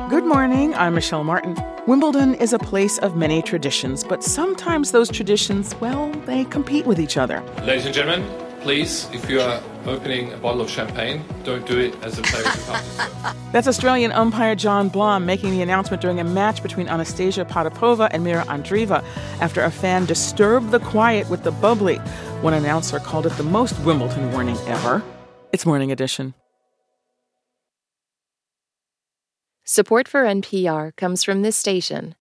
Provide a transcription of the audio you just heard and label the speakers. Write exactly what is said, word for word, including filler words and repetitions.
Speaker 1: Good morning, I'm Michelle Martin. Wimbledon is a place of many traditions, but sometimes those traditions, well, they compete with each other.
Speaker 2: Ladies and gentlemen, please, if you are opening a bottle of champagne, don't do it as the players are about to serve.
Speaker 1: That's Australian umpire John Blom making the announcement during a match between Anastasia Potapova and Mira Andreeva after a fan disturbed the quiet with the bubbly. One announcer called it the most Wimbledon warning ever. It's Morning Edition.
Speaker 3: Support for N P R comes from this station